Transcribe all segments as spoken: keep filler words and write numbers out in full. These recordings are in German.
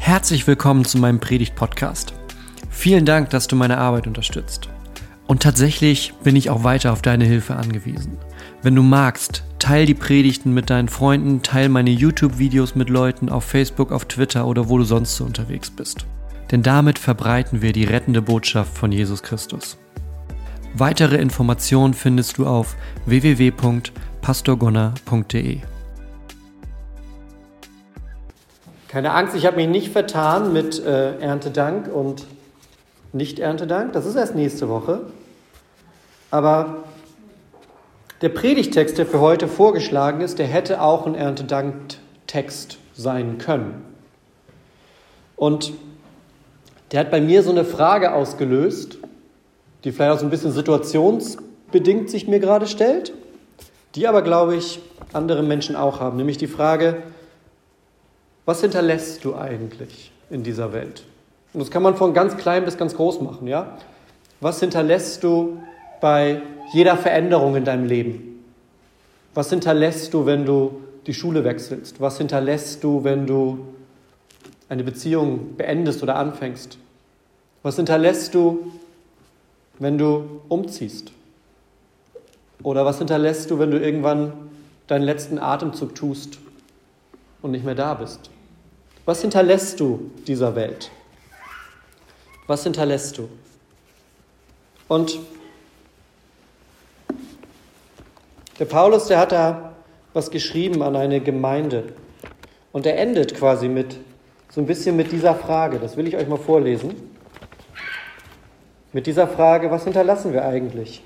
Herzlich willkommen zu meinem Predigt-Podcast. Vielen Dank, dass du meine Arbeit unterstützt. Und tatsächlich bin ich auch weiter auf deine Hilfe angewiesen. Wenn du magst, teil die Predigten mit deinen Freunden, teil meine YouTube-Videos mit Leuten auf Facebook, auf Twitter oder wo du sonst so unterwegs bist. Denn damit verbreiten wir die rettende Botschaft von Jesus Christus. Weitere Informationen findest du auf w w w punkt pastor gunnar punkt d e. Keine Angst, ich habe mich nicht vertan mit äh, Erntedank und Nicht-Erntedank. Das ist erst nächste Woche. Aber der Predigtext, der für heute vorgeschlagen ist, der hätte auch ein Erntedank-Text sein können. Und der hat bei mir so eine Frage ausgelöst, die vielleicht auch so ein bisschen situationsbedingt sich mir gerade stellt, die aber, glaube ich, andere Menschen auch haben. Nämlich die Frage: Was hinterlässt du eigentlich in dieser Welt? Und das kann man von ganz klein bis ganz groß machen, ja? Was hinterlässt du bei jeder Veränderung in deinem Leben? Was hinterlässt du, wenn du die Schule wechselst? Was hinterlässt du, wenn du eine Beziehung beendest oder anfängst? Was hinterlässt du, wenn du umziehst? Oder was hinterlässt du, wenn du irgendwann deinen letzten Atemzug tust und nicht mehr da bist? Was hinterlässt du dieser Welt? Was hinterlässt du? Und der Paulus, der hat da was geschrieben an eine Gemeinde. Und er endet quasi mit so ein bisschen mit dieser Frage. Das will ich euch mal vorlesen. Mit dieser Frage: Was hinterlassen wir eigentlich?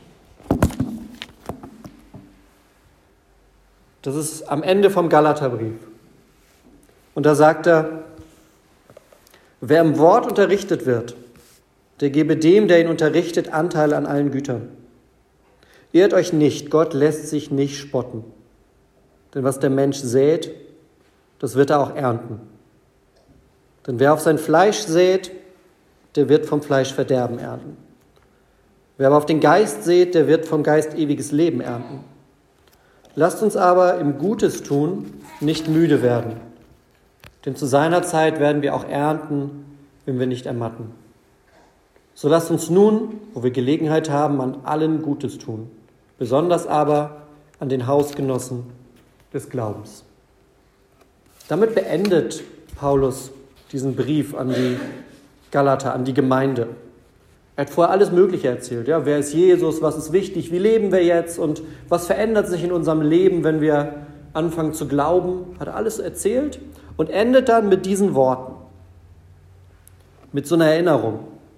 Das ist am Ende vom Galaterbrief. Und da sagt er: Wer im Wort unterrichtet wird, der gebe dem, der ihn unterrichtet, Anteil an allen Gütern. Irrt euch nicht, Gott lässt sich nicht spotten. Denn was der Mensch sät, das wird er auch ernten. Denn wer auf sein Fleisch sät, der wird vom Fleisch Verderben ernten. Wer aber auf den Geist sät, der wird vom Geist ewiges Leben ernten. Lasst uns aber im Gutes tun nicht müde werden. Denn zu seiner Zeit werden wir auch ernten, wenn wir nicht ermatten. So lasst uns nun, wo wir Gelegenheit haben, an allen Gutes tun, besonders aber an den Hausgenossen des Glaubens. Damit beendet Paulus diesen Brief an die Galater, an die Gemeinde. Er hat vorher alles Mögliche erzählt. Ja, wer ist Jesus? Was ist wichtig? Wie leben wir jetzt? Und was verändert sich in unserem Leben, wenn wir anfangen zu glauben? Hat er alles erzählt und endet dann mit diesen Worten, mit so einer Erinnerung.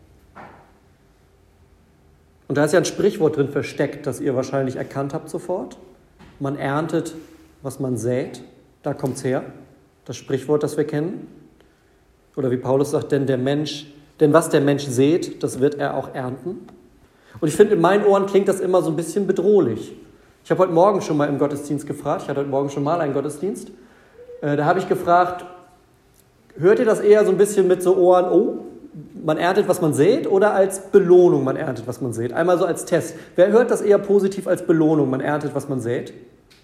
Und da ist ja ein Sprichwort drin versteckt, das ihr wahrscheinlich erkannt habt sofort. Man erntet, was man sät. Da kommt es her. Das Sprichwort, das wir kennen. Oder wie Paulus sagt, denn der Mensch, denn was der Mensch sät, das wird er auch ernten. Und ich finde, in meinen Ohren klingt das immer so ein bisschen bedrohlich. Ich habe heute Morgen schon mal im Gottesdienst gefragt, ich hatte heute Morgen schon mal einen Gottesdienst, äh, da habe ich gefragt, hört ihr das eher so ein bisschen mit so Ohren, oh, man erntet, was man sät, oder als Belohnung, man erntet, was man sät? Einmal so als Test. Wer hört das eher positiv als Belohnung, man erntet, was man sät?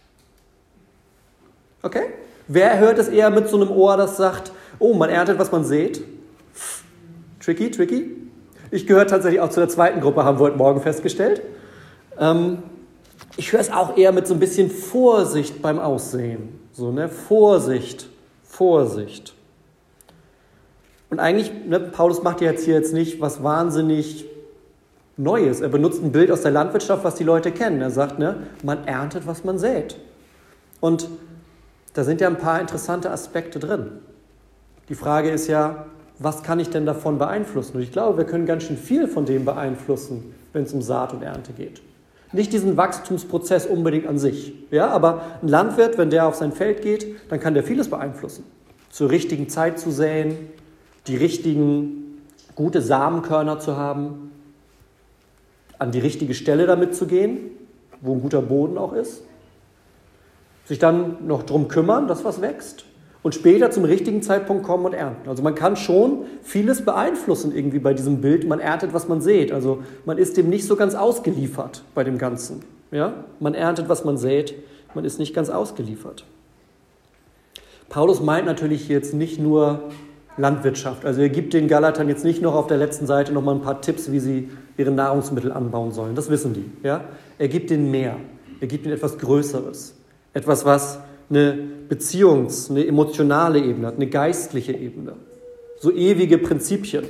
Okay? Wer hört es eher mit so einem Ohr, das sagt, oh, man erntet, was man sät? Tricky, tricky. Ich gehöre tatsächlich auch zu der zweiten Gruppe, haben wir heute Morgen festgestellt. Ähm, ich höre es auch eher mit so ein bisschen Vorsicht beim Aussehen. So, ne? Vorsicht, Vorsicht. Und eigentlich, ne, Paulus macht ja jetzt hier jetzt nicht was wahnsinnig Neues. Er benutzt ein Bild aus der Landwirtschaft, was die Leute kennen. Er sagt, ne, man erntet, was man sät. Und da sind ja ein paar interessante Aspekte drin. Die Frage ist ja, was kann ich denn davon beeinflussen? Und ich glaube, wir können ganz schön viel von dem beeinflussen, wenn es um Saat und Ernte geht. Nicht diesen Wachstumsprozess unbedingt an sich. Ja, aber ein Landwirt, wenn der auf sein Feld geht, dann kann der vieles beeinflussen. Zur richtigen Zeit zu säen, die richtigen, gute Samenkörner zu haben, an die richtige Stelle damit zu gehen, wo ein guter Boden auch ist, sich dann noch drum kümmern, dass was wächst und später zum richtigen Zeitpunkt kommen und ernten. Also man kann schon vieles beeinflussen irgendwie bei diesem Bild, man erntet, was man sät. Also man ist dem nicht so ganz ausgeliefert bei dem Ganzen. Ja? Man erntet, was man sät, man ist nicht ganz ausgeliefert. Paulus meint natürlich jetzt nicht nur Landwirtschaft. Also er gibt den Galatern jetzt nicht noch auf der letzten Seite noch mal ein paar Tipps, wie sie ihre Nahrungsmittel anbauen sollen. Das wissen die. Ja? Er gibt ihnen mehr. Er gibt ihnen etwas Größeres. Etwas, was eine Beziehungs-, eine emotionale Ebene hat, eine geistliche Ebene. So ewige Prinzipien.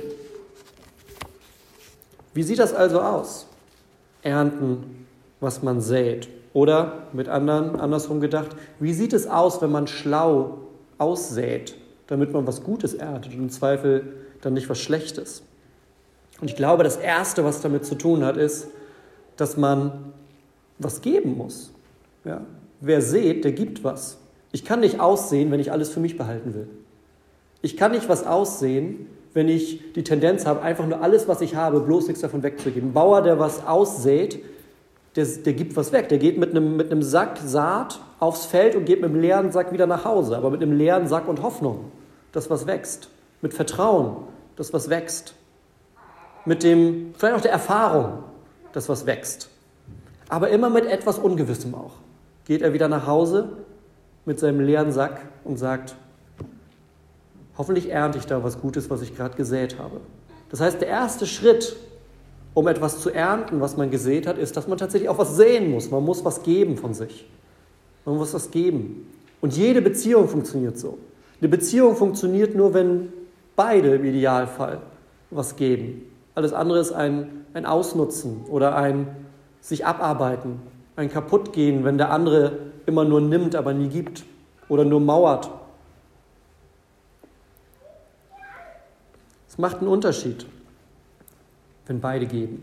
Wie sieht das also aus? Ernten, was man sät. Oder mit anderen, andersrum gedacht, wie sieht es aus, wenn man schlau aussät, damit man was Gutes erntet und im Zweifel dann nicht was Schlechtes? Und ich glaube, das Erste, was damit zu tun hat, ist, dass man was geben muss. Ja? Wer sät, der gibt was. Ich kann nicht aussehen, wenn ich alles für mich behalten will. Ich kann nicht was aussehen, wenn ich die Tendenz habe, einfach nur alles, was ich habe, bloß nichts davon wegzugeben. Ein Bauer, der was aussät, der, der gibt was weg. Der geht mit einem, mit einem Sack Saat aufs Feld und geht mit einem leeren Sack wieder nach Hause. Aber mit einem leeren Sack und Hoffnung, dass was wächst. Mit Vertrauen, dass was wächst. Mit dem, vielleicht auch der Erfahrung, dass was wächst. Aber immer mit etwas Ungewissem auch. Geht er wieder nach Hause mit seinem leeren Sack und sagt, hoffentlich ernte ich da was Gutes, was ich gerade gesät habe. Das heißt, der erste Schritt, um etwas zu ernten, was man gesät hat, ist, dass man tatsächlich auch was säen muss. Man muss was geben von sich. Man muss was geben. Und jede Beziehung funktioniert so. Eine Beziehung funktioniert nur, wenn beide im Idealfall was geben. Alles andere ist ein, ein Ausnutzen oder ein sich abarbeiten, ein Kaputtgehen, wenn der andere immer nur nimmt, aber nie gibt oder nur mauert. Es macht einen Unterschied, wenn beide geben.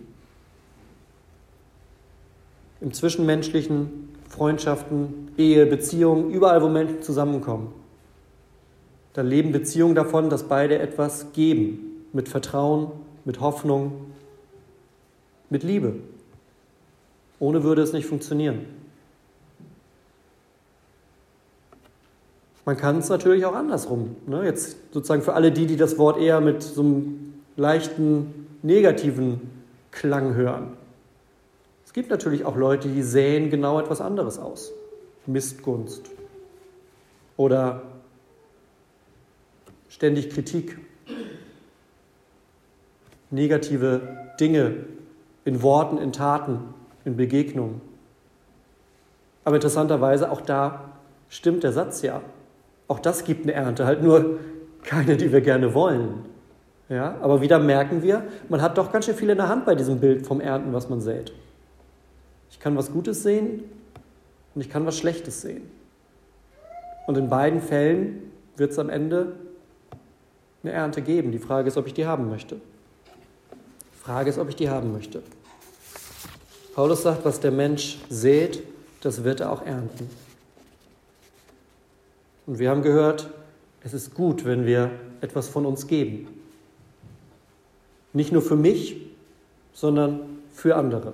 Im Zwischenmenschlichen, Freundschaften, Ehe, Beziehungen, überall, wo Menschen zusammenkommen. Da leben Beziehungen davon, dass beide etwas geben. Mit Vertrauen, mit Hoffnung, mit Liebe. Ohne würde es nicht funktionieren. Man kann es natürlich auch andersrum. Ne? Jetzt sozusagen für alle die, die das Wort eher mit so einem leichten negativen Klang hören. Es gibt natürlich auch Leute, die säen genau etwas anderes aus. Missgunst oder ständig Kritik. Negative Dinge in Worten, in Taten, in Begegnungen. Aber interessanterweise, auch da stimmt der Satz ja. Auch das gibt eine Ernte, halt nur keine, die wir gerne wollen. Ja, aber wieder merken wir, man hat doch ganz schön viel in der Hand bei diesem Bild vom Ernten, was man sät. Ich kann was Gutes sehen und ich kann was Schlechtes sehen. Und in beiden Fällen wird es am Ende eine Ernte geben. Die Frage ist, ob ich die haben möchte. Die Frage ist, ob ich die haben möchte. Paulus sagt, was der Mensch sät, das wird er auch ernten. Und wir haben gehört, es ist gut, wenn wir etwas von uns geben. Nicht nur für mich, sondern für andere.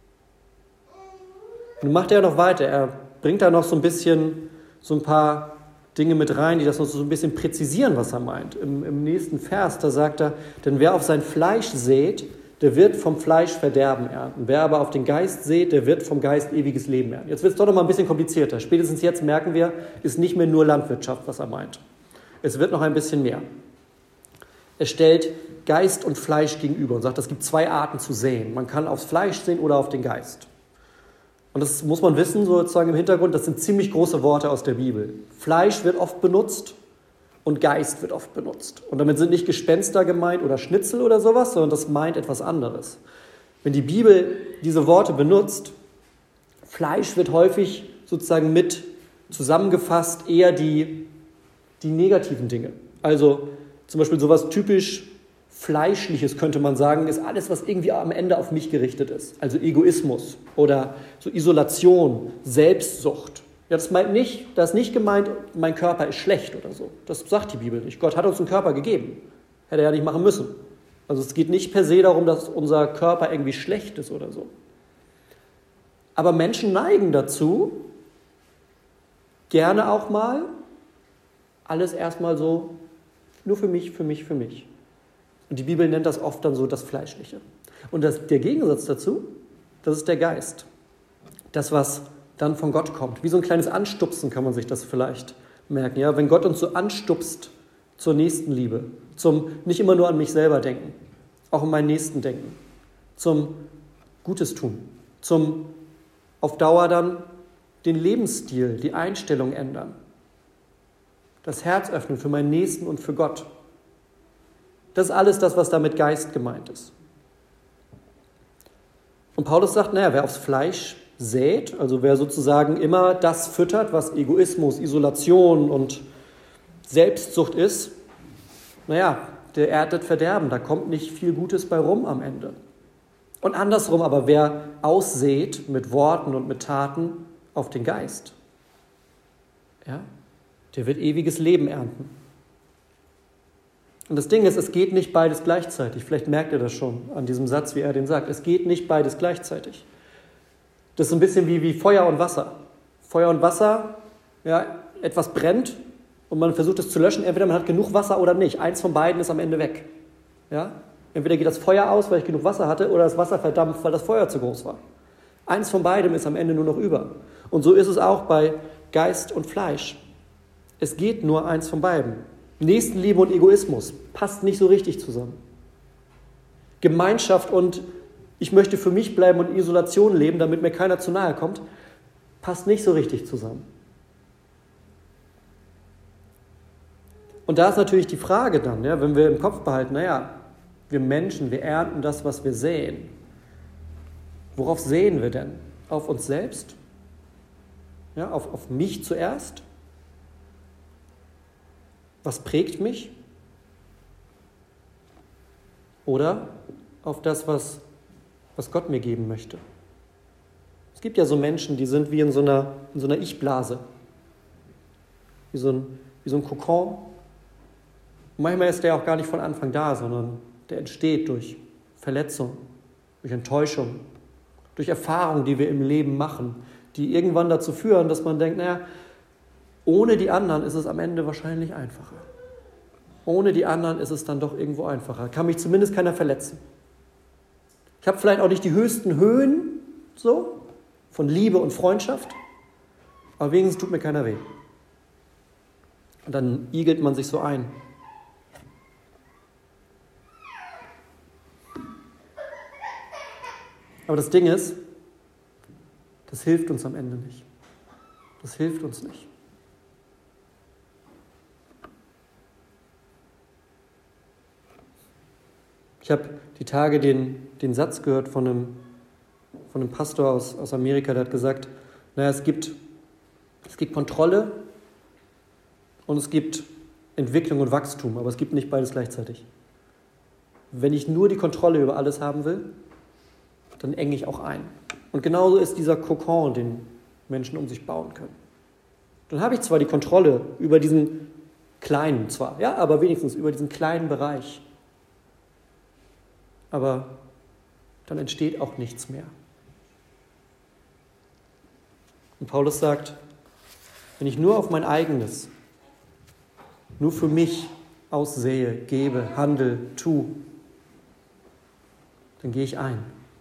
Und dann macht er noch weiter. Er bringt da noch so ein bisschen, so ein paar Dinge mit rein, die das noch so ein bisschen präzisieren, was er meint. Im, im nächsten Vers, da sagt er, denn wer auf sein Fleisch sät, der wird vom Fleisch Verderben ernten. Wer aber auf den Geist sät, der wird vom Geist ewiges Leben ernten. Jetzt wird es doch noch mal ein bisschen komplizierter. Spätestens jetzt merken wir, ist nicht mehr nur Landwirtschaft, was er meint. Es wird noch ein bisschen mehr. Er stellt Geist und Fleisch gegenüber und sagt, es gibt zwei Arten zu säen. Man kann aufs Fleisch säen oder auf den Geist. Und das muss man wissen, sozusagen im Hintergrund, das sind ziemlich große Worte aus der Bibel. Fleisch wird oft benutzt und Geist wird oft benutzt. Und damit sind nicht Gespenster gemeint oder Schnitzel oder sowas, sondern das meint etwas anderes. Wenn die Bibel diese Worte benutzt, Fleisch wird häufig sozusagen mit zusammengefasst eher die, die negativen Dinge. Also zum Beispiel sowas typisch Fleischliches, könnte man sagen, ist alles, was irgendwie am Ende auf mich gerichtet ist. Also Egoismus oder so Isolation, Selbstsucht. Ja, das meint nicht, da ist nicht gemeint, mein Körper ist schlecht oder so. Das sagt die Bibel nicht. Gott hat uns einen Körper gegeben. Hätte er ja nicht machen müssen. Also es geht nicht per se darum, dass unser Körper irgendwie schlecht ist oder so. Aber Menschen neigen dazu, gerne auch mal alles erstmal so, nur für mich, für mich, für mich. Und die Bibel nennt das oft dann so das Fleischliche. Und das, der Gegensatz dazu, das ist der Geist. Das, was dann von Gott kommt. Wie so ein kleines Anstupsen kann man sich das vielleicht merken. Ja? Wenn Gott uns so anstupst zur Nächstenliebe, zum nicht immer nur an mich selber denken, auch an meinen Nächsten denken, zum Gutes tun, zum auf Dauer dann den Lebensstil, die Einstellung ändern, das Herz öffnen für meinen Nächsten und für Gott. Das ist alles das, was da mit Geist gemeint ist. Und Paulus sagt, naja, wer aufs Fleisch sät, also wer sozusagen immer das füttert, was Egoismus, Isolation und Selbstsucht ist, naja, der erntet Verderben, da kommt nicht viel Gutes bei rum am Ende. Und andersrum aber, wer aussät mit Worten und mit Taten auf den Geist, ja, der wird ewiges Leben ernten. Und das Ding ist, es geht nicht beides gleichzeitig. Vielleicht merkt ihr das schon an diesem Satz, wie er den sagt. Es geht nicht beides gleichzeitig. Das ist ein bisschen wie, wie Feuer und Wasser. Feuer und Wasser, ja, etwas brennt und man versucht es zu löschen. Entweder man hat genug Wasser oder nicht. Eins von beiden ist am Ende weg. Ja? Entweder geht das Feuer aus, weil ich genug Wasser hatte, oder das Wasser verdampft, weil das Feuer zu groß war. Eins von beidem ist am Ende nur noch über. Und so ist es auch bei Geist und Fleisch. Es geht nur eins von beiden. Nächstenliebe und Egoismus passt nicht so richtig zusammen. Gemeinschaft und ich möchte für mich bleiben und in Isolation leben, damit mir keiner zu nahe kommt, passt nicht so richtig zusammen. Und da ist natürlich die Frage dann, ja, wenn wir im Kopf behalten, naja, wir Menschen, wir ernten das, was wir säen. Worauf säen wir denn? Auf uns selbst? Ja, auf, auf mich zuerst? Was prägt mich? Oder auf das, was, was Gott mir geben möchte? Es gibt ja so Menschen, die sind wie in so einer, in so einer Ich-Blase. Wie so ein, wie so ein Kokon. Und manchmal ist der auch gar nicht von Anfang da, sondern der entsteht durch Verletzung, durch Enttäuschung, durch Erfahrungen, die wir im Leben machen, die irgendwann dazu führen, dass man denkt, naja, ohne die anderen ist es am Ende wahrscheinlich einfacher. Ohne die anderen ist es dann doch irgendwo einfacher. Kann mich zumindest keiner verletzen. Ich habe vielleicht auch nicht die höchsten Höhen so von Liebe und Freundschaft, aber wenigstens tut mir keiner weh. Und dann igelt man sich so ein. Aber das Ding ist, das hilft uns am Ende nicht. Das hilft uns nicht. Ich habe die Tage den, den Satz gehört von einem, von einem Pastor aus, aus Amerika, der hat gesagt, naja, es gibt, es gibt Kontrolle und es gibt Entwicklung und Wachstum, aber es gibt nicht beides gleichzeitig. Wenn ich nur die Kontrolle über alles haben will, dann enge ich auch ein. Und genauso ist dieser Kokon, den Menschen um sich bauen können. Dann habe ich zwar die Kontrolle über diesen kleinen, zwar, ja, aber wenigstens über diesen kleinen Bereich. Aber dann entsteht auch nichts mehr. Und Paulus sagt, wenn ich nur auf mein eigenes, nur für mich aussehe, gebe, handle, tue, dann gehe ich ein.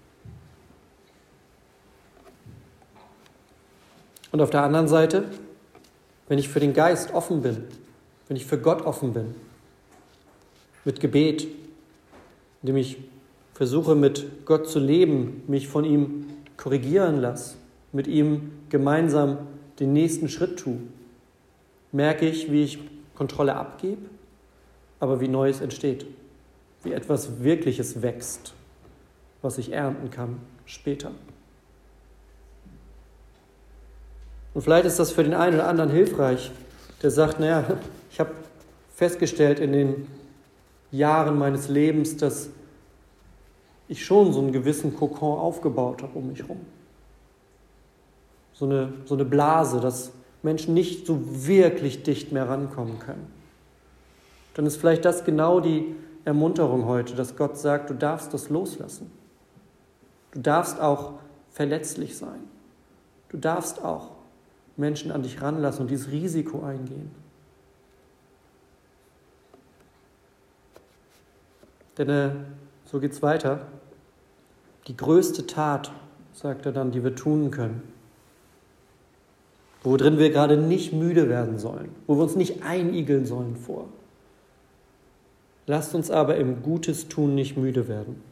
Und auf der anderen Seite, wenn ich für den Geist offen bin, wenn ich für Gott offen bin, mit Gebet, indem ich versuche, mit Gott zu leben, mich von ihm korrigieren lasse, mit ihm gemeinsam den nächsten Schritt tue, merke ich, wie ich Kontrolle abgebe, aber wie Neues entsteht, wie etwas Wirkliches wächst, was ich ernten kann später. Und vielleicht ist das für den einen oder anderen hilfreich, der sagt, naja, ich habe festgestellt in den Jahren meines Lebens, dass ich schon so einen gewissen Kokon aufgebaut habe um mich herum. So eine, so eine Blase, dass Menschen nicht so wirklich dicht mehr rankommen können. Dann ist vielleicht das genau die Ermunterung heute, dass Gott sagt, du darfst das loslassen. Du darfst auch verletzlich sein. Du darfst auch Menschen an dich ranlassen und dieses Risiko eingehen. Denn äh, so geht's weiter. Die größte Tat, sagt er dann, die wir tun können, worin wir gerade nicht müde werden sollen, wo wir uns nicht einigeln sollen vor, Lasst uns aber im Gutes tun nicht müde werden.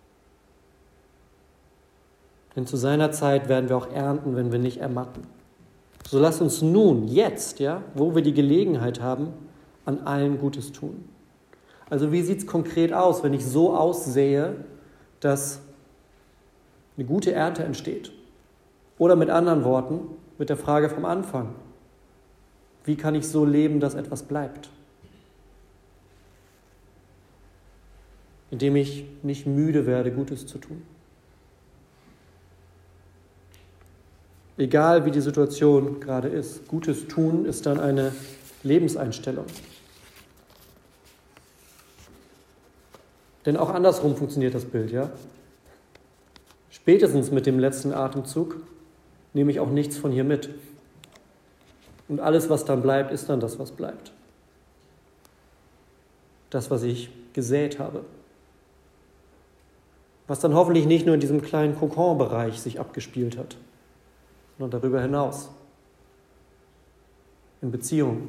Denn zu seiner Zeit werden wir auch ernten, wenn wir nicht ermatten. So lasst uns nun, jetzt, ja, wo wir die Gelegenheit haben, an allen Gutes tun. Also wie sieht es konkret aus, wenn ich so aussehe, dass eine gute Ernte entsteht? Oder mit anderen Worten, mit der Frage vom Anfang: Wie kann ich so leben, dass etwas bleibt? Indem ich nicht müde werde, Gutes zu tun. Egal wie die Situation gerade ist, Gutes tun ist dann eine Lebenseinstellung. Denn auch andersrum funktioniert das Bild, ja? Spätestens mit dem letzten Atemzug nehme ich auch nichts von hier mit. Und alles, was dann bleibt, ist dann das, was bleibt. Das, was ich gesät habe. Was dann hoffentlich nicht nur in diesem kleinen Kokon-Bereich sich abgespielt hat, sondern darüber hinaus. In Beziehungen.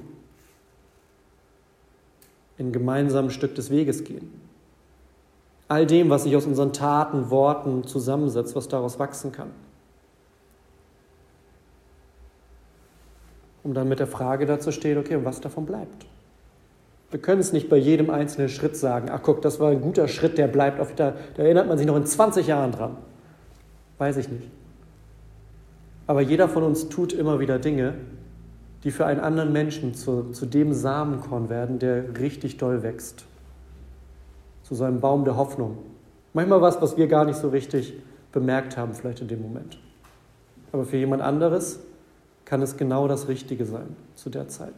In gemeinsamen Stück des Weges gehen. All dem, was sich aus unseren Taten, Worten zusammensetzt, was daraus wachsen kann. Um dann mit der Frage dazu stehen, okay, was davon bleibt. Wir können es nicht bei jedem einzelnen Schritt sagen, ach guck, das war ein guter Schritt, der bleibt, auf, da, da erinnert man sich noch in zwanzig Jahren dran. Weiß ich nicht. Aber jeder von uns tut immer wieder Dinge, die für einen anderen Menschen zu, zu dem Samenkorn werden, der richtig doll wächst. Zu so einem Baum der Hoffnung. Manchmal was, was wir gar nicht so richtig bemerkt haben, vielleicht in dem Moment. Aber für jemand anderes kann es genau das Richtige sein zu der Zeit.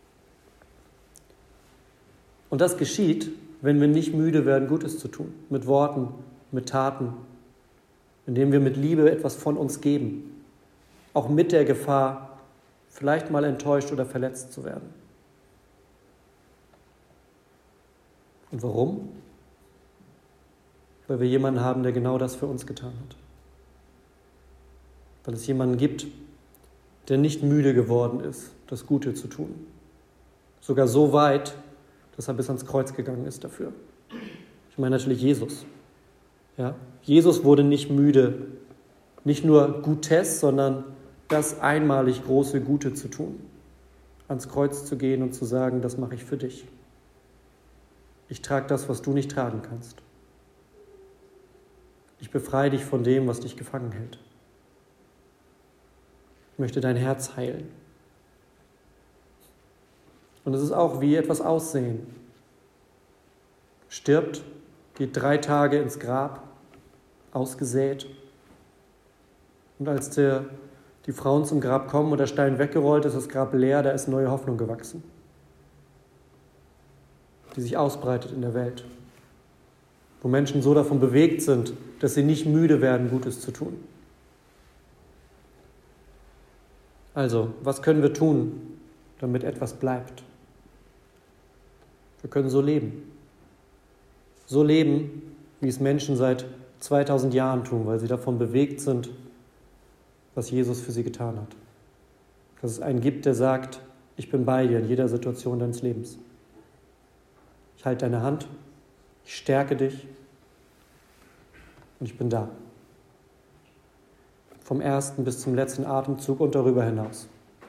Und das geschieht, wenn wir nicht müde werden, Gutes zu tun. Mit Worten, mit Taten, indem wir mit Liebe etwas von uns geben. Auch mit der Gefahr, vielleicht mal enttäuscht oder verletzt zu werden. Und warum? Weil wir jemanden haben, der genau das für uns getan hat. Weil es jemanden gibt, der nicht müde geworden ist, das Gute zu tun. Sogar so weit, dass er bis ans Kreuz gegangen ist dafür. Ich meine natürlich Jesus. Ja? Jesus wurde nicht müde, nicht nur Gutes, sondern das einmalig große Gute zu tun. Ans Kreuz zu gehen und zu sagen, das mache ich für dich. Ich trage das, was du nicht tragen kannst. Ich befreie dich von dem, was dich gefangen hält. Ich möchte dein Herz heilen. Und es ist auch wie etwas aussehen. Stirbt, geht drei Tage ins Grab, ausgesät. Und als der, die Frauen zum Grab kommen und der Stein weggerollt ist, das Grab leer, da ist neue Hoffnung gewachsen, die sich ausbreitet in der Welt. Wo Menschen so davon bewegt sind, dass sie nicht müde werden, Gutes zu tun. Also, was können wir tun, damit etwas bleibt? Wir können so leben. So leben, wie es Menschen seit zweitausend Jahren tun, weil sie davon bewegt sind, was Jesus für sie getan hat. Dass es einen gibt, der sagt, ich bin bei dir in jeder Situation deines Lebens. Ich halte deine Hand, ich stärke dich und ich bin da. Vom ersten bis zum letzten Atemzug und darüber hinaus.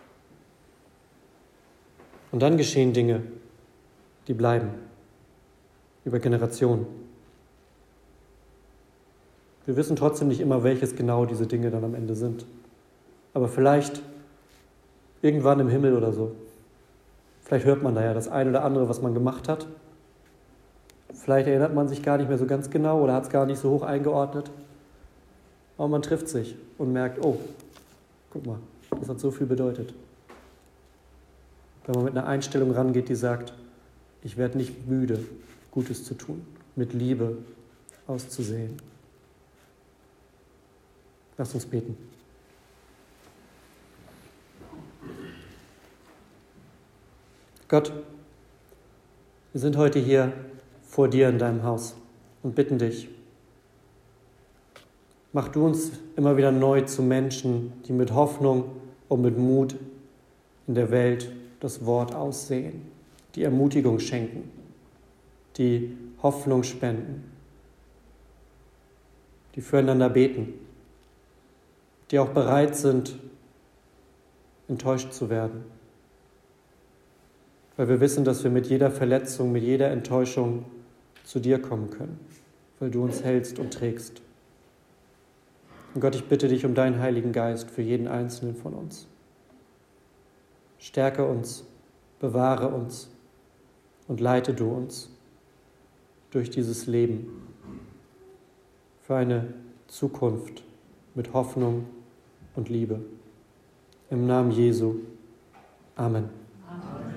Und dann geschehen Dinge, die bleiben, über Generationen. Wir wissen trotzdem nicht immer, welches genau diese Dinge dann am Ende sind. Aber vielleicht irgendwann im Himmel oder so. Vielleicht hört man da ja das eine oder andere, was man gemacht hat. Vielleicht erinnert man sich gar nicht mehr so ganz genau oder hat es gar nicht so hoch eingeordnet. Aber man trifft sich und merkt, oh, guck mal, das hat so viel bedeutet. Wenn man mit einer Einstellung rangeht, die sagt, ich werde nicht müde, Gutes zu tun, mit Liebe auszusehen. Lass uns beten. Gott, wir sind heute hier vor dir in deinem Haus und bitten dich, mach du uns immer wieder neu zu Menschen, die mit Hoffnung und mit Mut in der Welt das Wort aussehen, die Ermutigung schenken. die Hoffnung spenden, die füreinander beten, die auch bereit sind, enttäuscht zu werden. Weil wir wissen, dass wir mit jeder Verletzung, mit jeder Enttäuschung zu dir kommen können, weil du uns hältst und trägst. Und Gott, ich bitte dich um deinen Heiligen Geist für jeden Einzelnen von uns. Stärke uns, bewahre uns und leite du uns durch dieses Leben für eine Zukunft mit Hoffnung und Liebe. Im Namen Jesu. Amen. Amen.